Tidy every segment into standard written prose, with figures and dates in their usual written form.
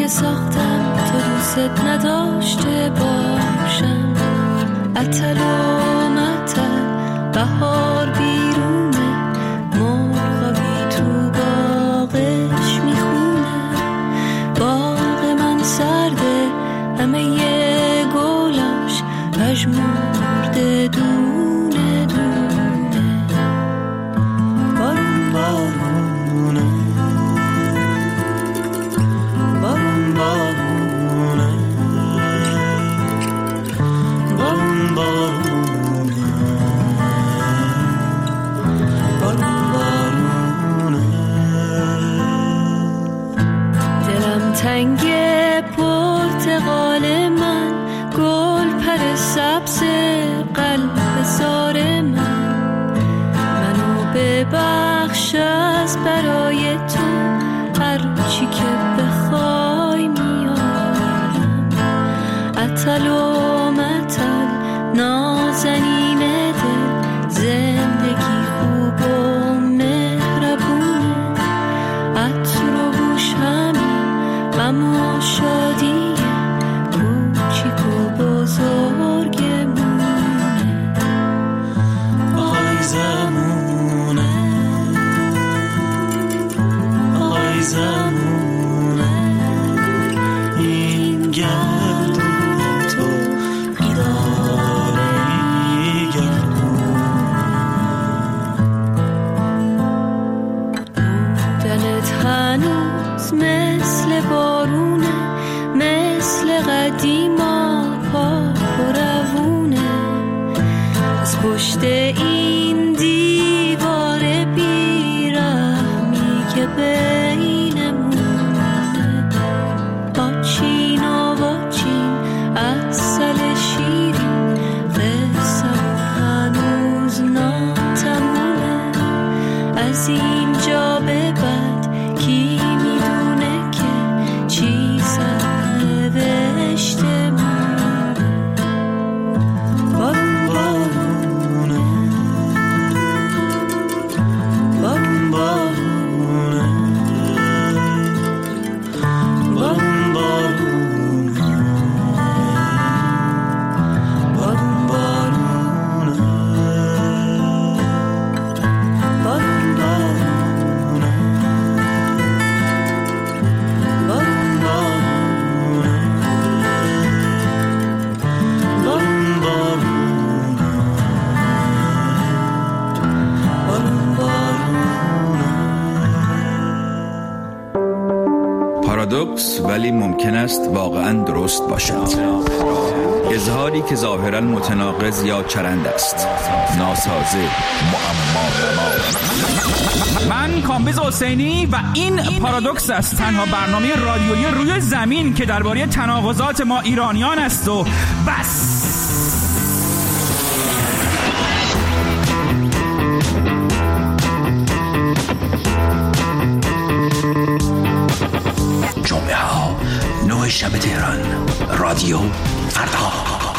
که ساختم تو دوست نداشته باشم. عطل و مطل بهار بیرونه، مرغابی تو باغش میخونه. باغ من سرده همه یه گلاش پژمرده دونه دونه. بارون بارونه، بارون بارونه، بارون بارونه، بارون بارونه. دلم تنگه پرتقال من، گل پر سبز قلب زار من. منو ببخش از برای تو، هر چی که بخوای میارم. عطل و مطل نازنین دل، زندگی خوب و مهربونه. عطر و بوش همین غم و شادی کوچیک و بزرگمونه. آی زمونه، آی زمونه، این گردون تو بیداره ای گردونه. بودنت هنوز مثل بارونه، مثل قدیما پاک و روونه. از پشت این دیوار بیرحمی که بینمونه، واچین و واچین عسل شیرین، قصه هنوز ناتمومه. از اینجا به بعد کی میدونه که چی سرنوشته مونه. بارون بارونه، بارون بارونه، بارون بارونه، بارون بارونه، بارون بارونه، بارون بارونه، بارون بارونه. پارادوکس ولی ممکن است واقعاً درست باشد. اظهاری که ظاهراً متناقض یا چرند است، ناسازه، معما. من کامبیز حسینی و این پارادوکس است، تنها برنامه رادیویی روی زمین که درباره تناقضات ما ایرانیان است و بس. جمعه ها 9 شب تهران، رادیو فردا.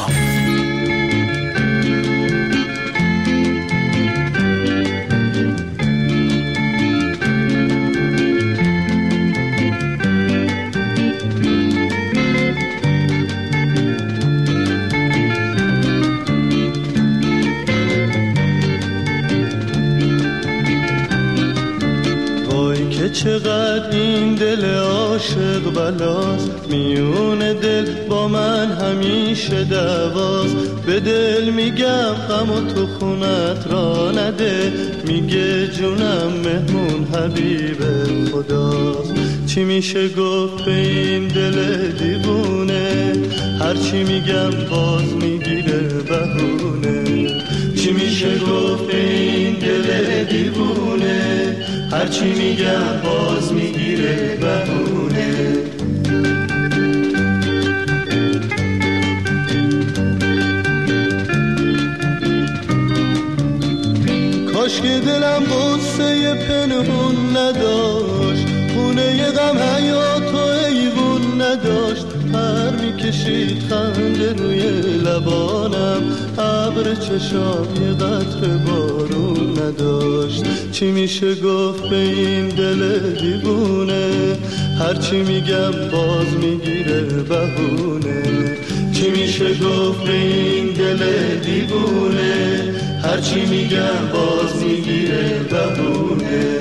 چقدر این دل عاشق بلاست، میون دل با من همیشه دعواست. به دل میگم غم و تو خونت را نده، میگه جونم مهمون حبیب خداست. چی میشه گفت به این دل دیوونه، هرچی میگم باز میگیره بهونه. چی میشه گفت به این دل دیوونه، هرچی میگم باز میگیره بهونه. کاش که دلم قصه پنهون نداشت، خونه غم حیات و ایوون نداشت. پر میکشید خنده روی لبانم، ابر چشام یه قطره بارون نداشت. چی میشه گفت به این دل دیوونه، هرچی میگم باز میگیره بهونه. چی میشه گفت به این دل دیوونه، هرچی میگم باز میگیره بهونه.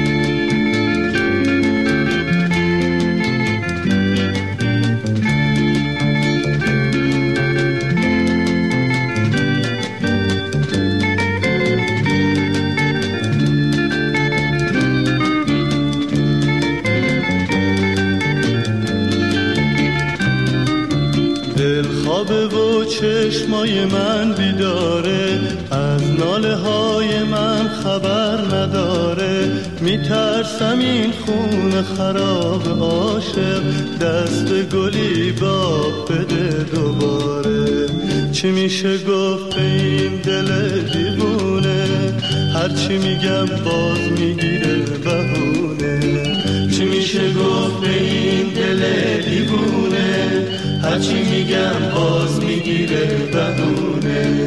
خوابه و چشمای من بیداره، از ناله های من خبر نداره. میترسم این خون خراب عاشق دست گلی باب بده دوباره. چی میشه گفت به این دل دیوونه، هرچی میگم باز میگیره بهونه. چی میشه گفت به این دل دیوونه، هرچی میگم باز میگیره بهونه.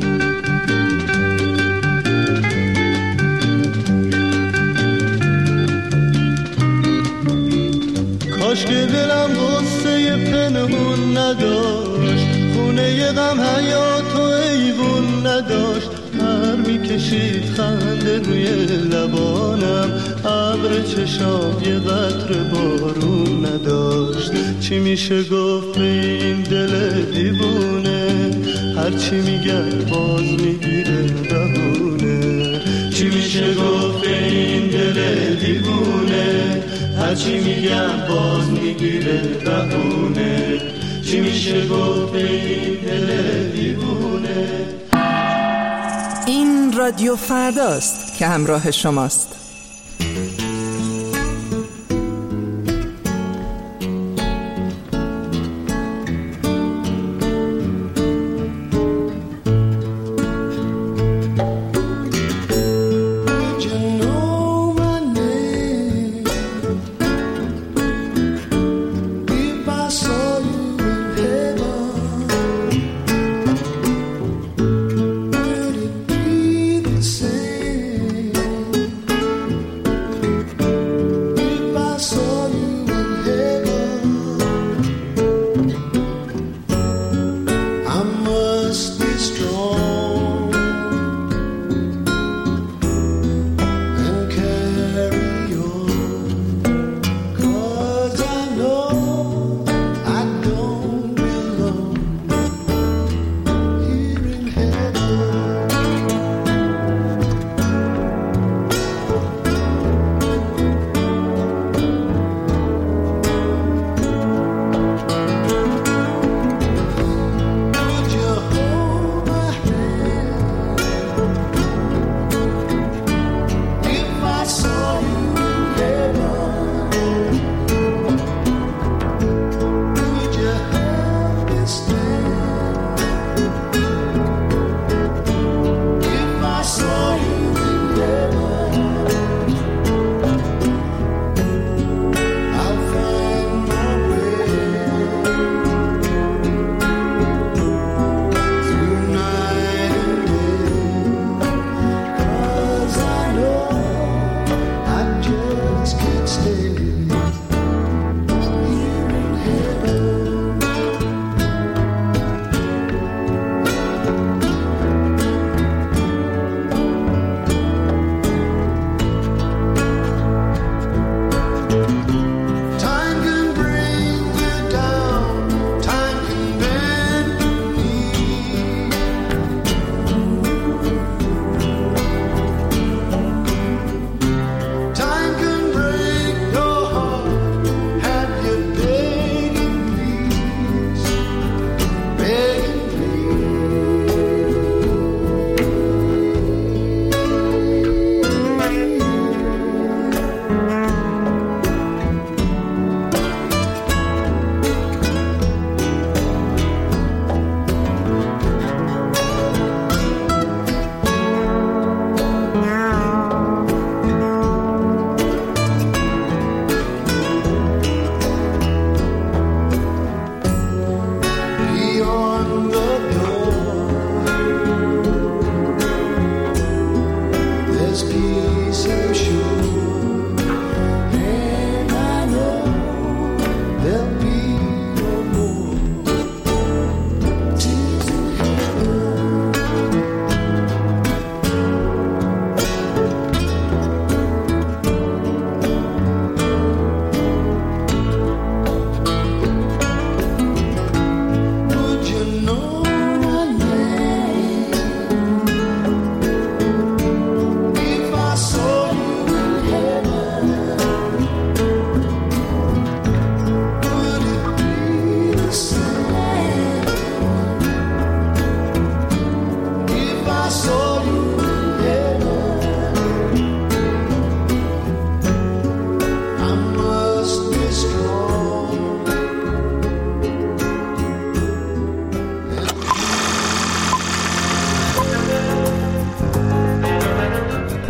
کاش که دلم غصه پنهون نداشت، خونه غم حیات و ایوون نداشت. پر میکشید خنده روی لبانم، ابر چشام یه قطره بارون نداشت. چی میشه گفت به این دل دیوونه، هرچی میگم باز میگیره بهونه. چی میشه گفت به این دل دیوونه، هرچی میگم باز میگیره بهونه. چی میشه گفت به این دل دیوونه. این رادیو فرداست که همراه شماست.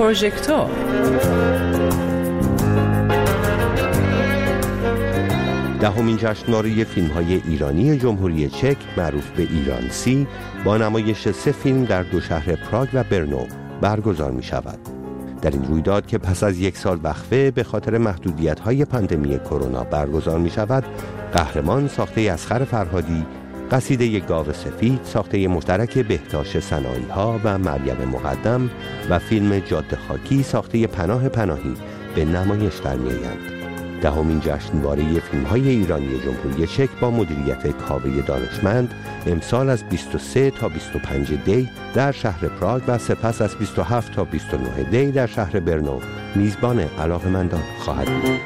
پروژکتور. دهمین جشنواره فیلم‌های ایرانی جمهوری چک معروف به ایرانسی با نمایش 3 فیلم در 2 شهر پراگ و برنو برگزار می‌شود. در این رویداد که پس از 1 سال وقفه به خاطر محدودیت‌های پاندمی کرونا برگزار می‌شود، قهرمان ساخته اصغر فرهادی، قصیده گاو سفید ساخته مشترک بهتاش صنایع‌ها و مریم مقدم و فیلم جاده خاکی ساخته پناه پناهی به نمایش درمی‌آیند. دهمین جشنواره فیلم‌های ایرانی جمهوری چک با مدیریت کاوه دانشمند امسال از 23 تا 25 دی در شهر پراگ و سپس از 27 تا 29 دی در شهر برنو میزبان علاقه‌مندان خواهد بود.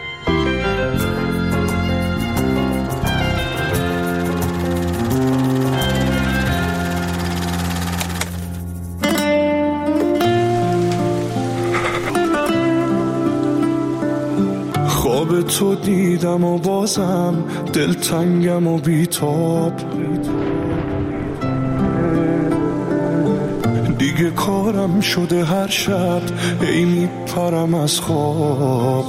خواب تو دیدم و بازم دلتنگم و بیتاب، دیگه کارم شده هر شب ای میپرم از خواب.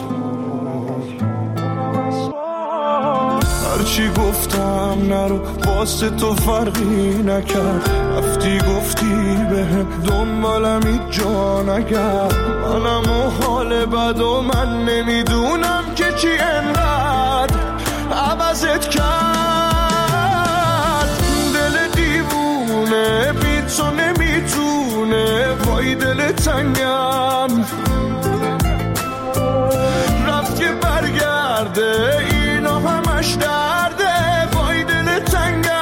هرچی گفتم نرو واسه تو فرقی نکرد، رفتی گفتی بهم دنبالم هیچ جا نگرد. منم و حال بد و من نمیدونم که چی انقدر عوضت کرد. دل دیوونه بی تو نمیتونه، وای دل تنگم رفت که برگرده، اینا همش درده، وای دل تنگم.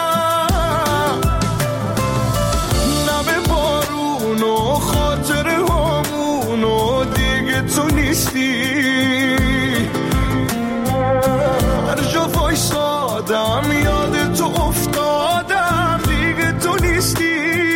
نم بارون و خاطر همون و دیگه تو نیستی، هر جا وایسادم یاد تو افتادم، دیگه تو نیستی.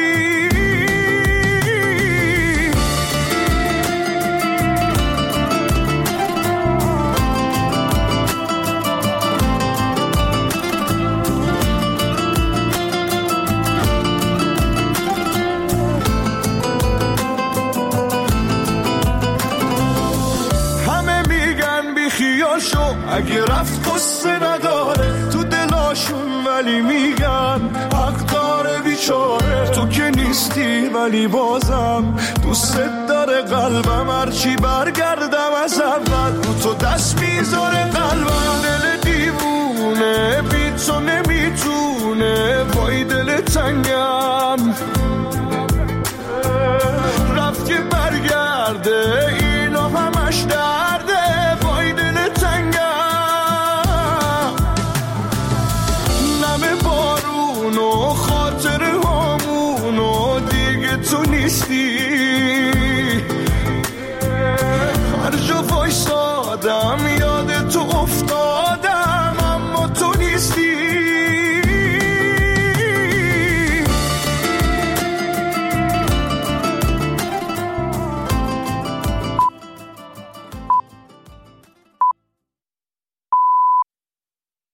اگه رفت قصه نداره تو دلاشون، ولی میگن حق داره بیچاره. تو که نیستی ولی بازم دوست داره قلبم، هرچی برگردم از اول رو تو دست میذاره قلبم. دل